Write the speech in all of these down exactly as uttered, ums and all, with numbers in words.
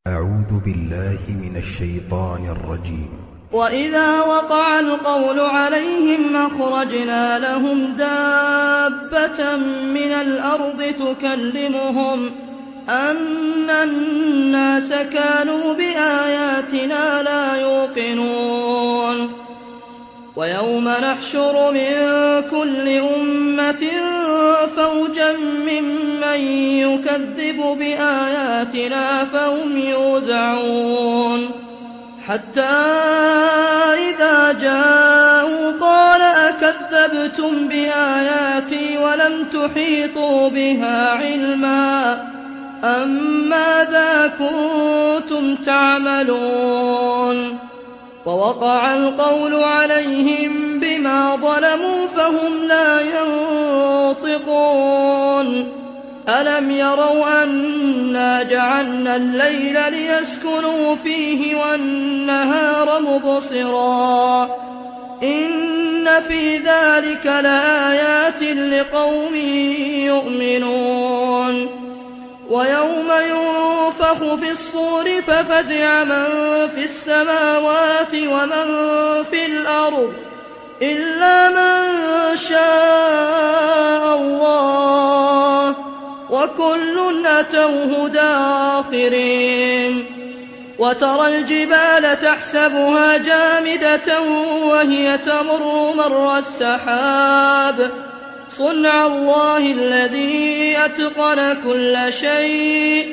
أعوذ بالله من الشيطان الرجيم. وإذا وقع القول عليهم أخرجنا لهم دابة من الأرض تكلمهم أن الناس كانوا بآياتنا لا يوقنون ويوم نحشر من كل أمة فوجا ممن يكذب بآياتنا فهم يوزعون حتى إذا جاءوا قال أكذبتم بآياتي ولم تحيطوا بها علما أم ماذا كنتم تعملون ووقع القول عليهم بما ظلموا فهم لا ينطقون ألم يروا أنا جعلنا الليل ليسكنوا فيه والنهار مبصرا إن في ذلك لآيات لقوم يؤمنون ويوم ينفخ في الصور ففزع من في السماوات ومن في الأرض إلا من شاء الله وكل أتوه داخرين وترى الجبال تحسبها جامدة وهي تمر مر السحاب صنع الله الذي أتقن كل شيء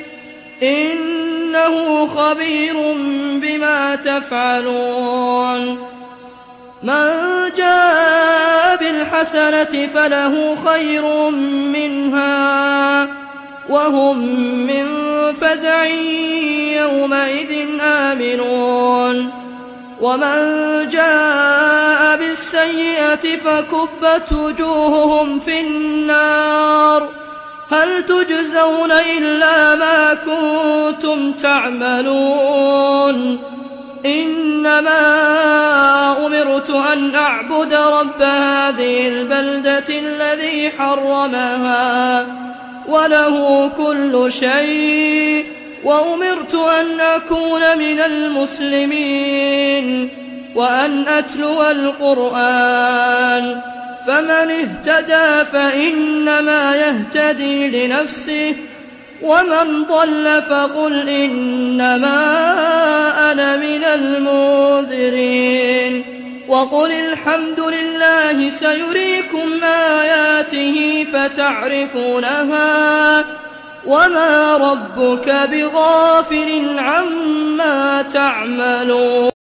إنه خبير بما تفعلون من جاء بالحسنة فله خير منها وهم من فزع يومئذ آمنون ومن جاء بالسيئة فكبت وجوههم في النار هل تجزون إلا ما كنتم تعملون إنما أمرت أن أعبد رب هذه البلدة الذي حرمها وله كل شيء وأمرت أن أكون من المسلمين وأن أتلو القرآن فمن اهتدى فإنما يهتدي لنفسه ومن ضل فقل إنما أنا من المنذرين وقل الحمد لله سيريكم آياته فتعرفونها وما ربك بغافل عما تعملون.